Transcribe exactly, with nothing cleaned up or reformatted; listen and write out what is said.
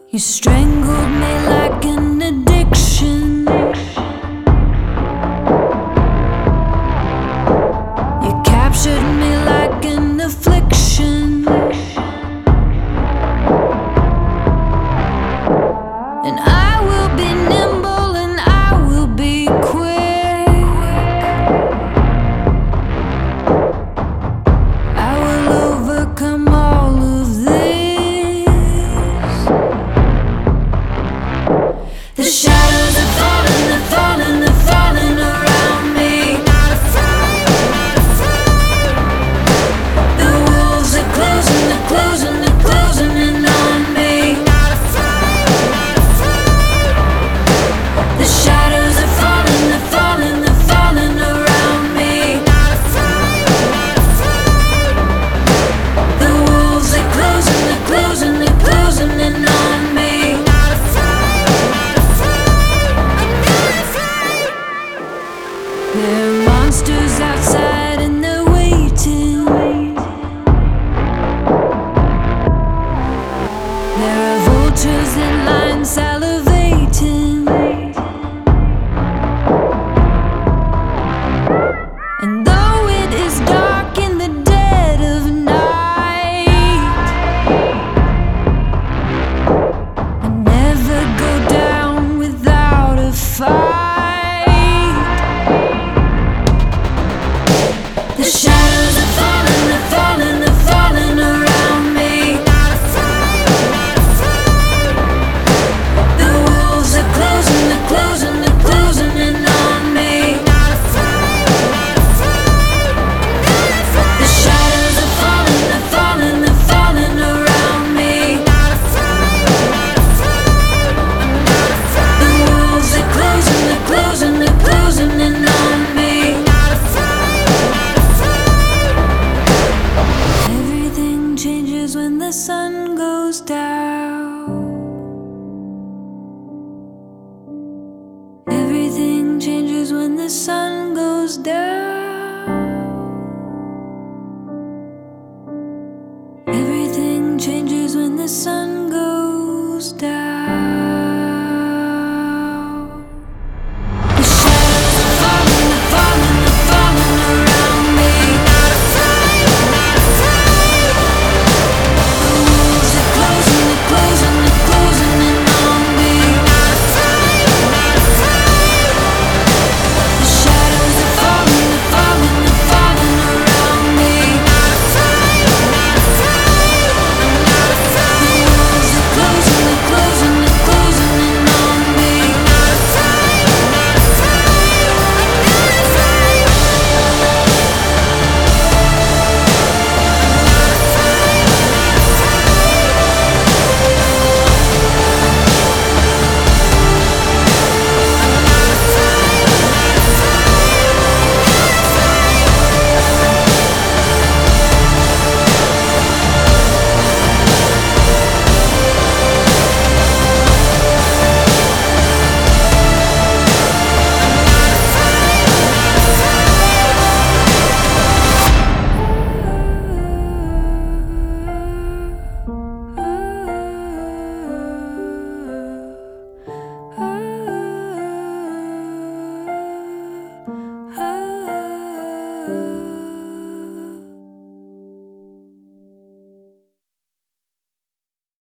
You strangled me like an addiction. You captured me like an affliction. And I will be nimble and I will be quick. I will overcome all of this. The shadows are falling, they're falling, they're falling around me. Not afraid, not afraid. The wolves are closing, they're closing, they're closing in on me. Not afraid, not afraid. The shadows are falling, they're falling, they're falling around me. Not afraid, not afraid. The wolves are closing, they're closing, they're closing in on me. Not afraid, not afraid. I'm not afraid. There are monsters outside and they're waiting. There are vultures in line salivating. And though it is dark in the dead of night, I never go down without a fight. The shadows are falling, they're falling, they're falling around me. Not afraid, not afraid. The wolves are closing, they're closing, they're closing in on me. Not afraid, not afraid. Not afraid. The shadows are falling, they're falling, they're falling around me. Not afraid, not afraid. I'm not afraid. The wolves are closing, they're closing, they're closing in on me. Not afraid, not afraid. Everything changes when the sun goes down. Everything changes when the sun goes down.